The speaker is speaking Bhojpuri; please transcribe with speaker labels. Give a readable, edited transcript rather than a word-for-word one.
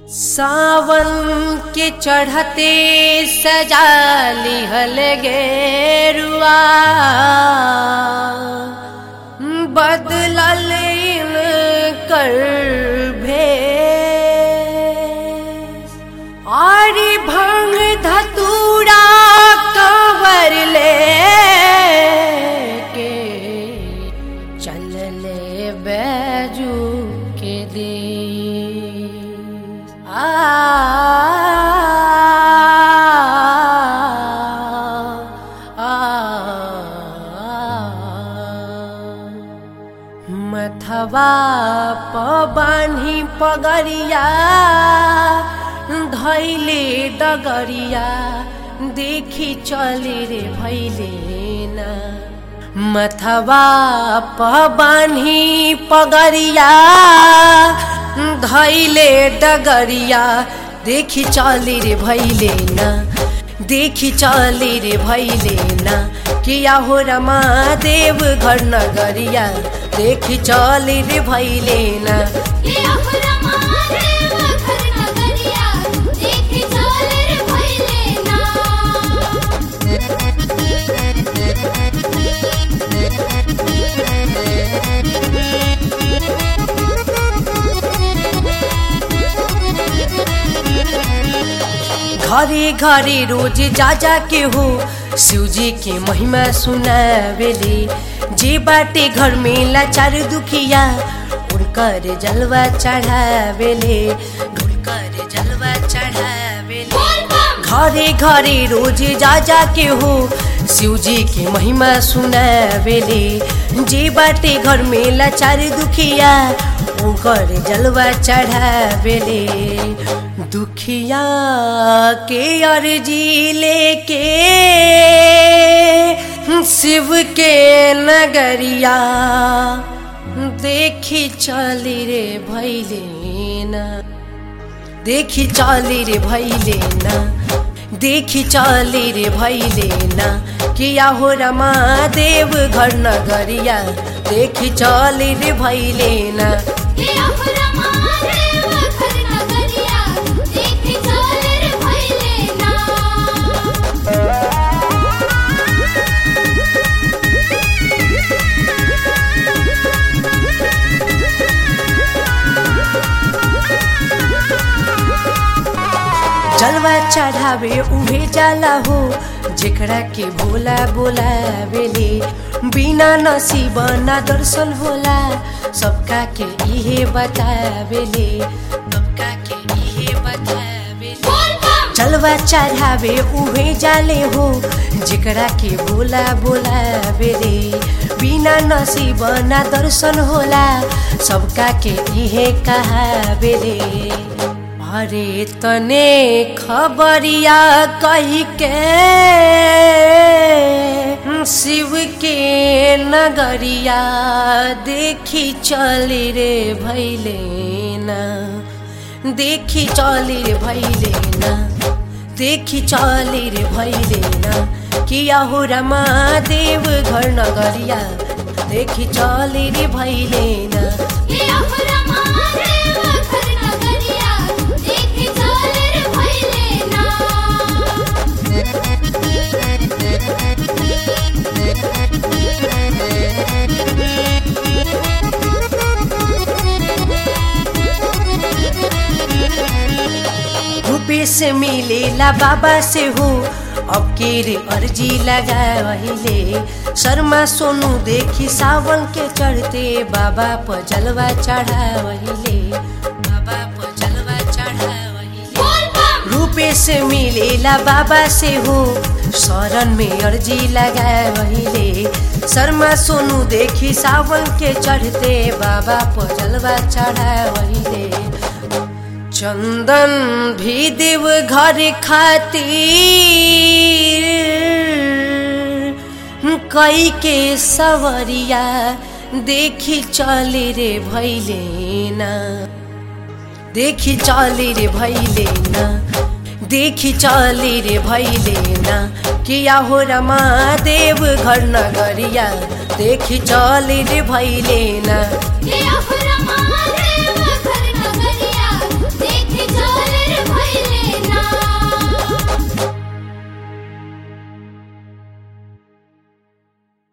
Speaker 1: सावन के चढ़ते सजा लिहल गेरुआ बदलल कर भेष आरी भंग धतूरा कंवर ले के चलले बैजू के देश मथवा बान्ही पगरिया धैले डगरिया देखी चले रे भैले ना मथवा बान्ही पगरिया धैले डगरिया देखी चले रे भैले ना देखी चले रे भैले ना किया हो रमा देव घर नगरिया देखी चले रे भैले ना
Speaker 2: किया हो रमा देव घर नगरिया देखी चले रे भैले ना
Speaker 1: घरे घरे रोज जा जा के हो शिवजी के महिमा सुनावेले जे बाटे घर में लाचार दुखिया उनकर जलवा चढ़ावेले उनकर जलवा चढ़ावेले घरे घरे रोज जा जा के हो शिवजी के महिमा सुनावेले जे बाटे घर में लाचार दुखिया उनकर जलवा चढ़ावेले दुखिया के अर्जी लेके शिव के नगरिया देखी चली रे भैले ना देखी चली रे भैले ना देखी चली रे भैले ना किया हो रमा देव घर नगरिया देखी चली रे भैले ना
Speaker 2: किया हो रमा देव घर नगरिया देखी चले रे भैले ना
Speaker 1: जलवा चढ़ावे उहे जाला हो जेकरा के भोला बोलावेले बिना नसीब ना दर्शन होला सबका के इहे बतावेले सबका के इहे बतावेले जलवा चढ़ावे उहे जाले हो जेकरा के भोला बोलावेले बिना नसीब ना दर्शन होला सबका के इहे कहावेले अरे तने खबरिया कही के शिव के नगरिया देखी चली रे भैले ना देखी चली रे भैले ना देखी चली रे भैले ना किया हो रमा देव घर नगरिया देखी चली रे भैले ना
Speaker 2: किया हो रमा देव घर नगरिया देखी चले रे भैले ना
Speaker 1: रुपये से मिलेला बाबा से हो अब के रे अर्जी लगावहिले शर्मा सोनू देखी सावन के चढ़ते बाबा पर जलवा चढ़ावहिले बाबा पर जलवा चढ़ावहिले रुपये से मिलेला बाबा से हो शरण में अर्जी लगावहिले शर्मा सोनू देखी सावन के चढ़ते बाबा पर जलवा चढ़ावहिले चंदन भी देव घर खातिर कई के सवरिया देखी चले रे भैले ना देखी चले रे भैले ना देखी चले रे भैले ना किया हो रमा देव घर नगरिया देखी चले रे भैले ना
Speaker 2: किया हो रमा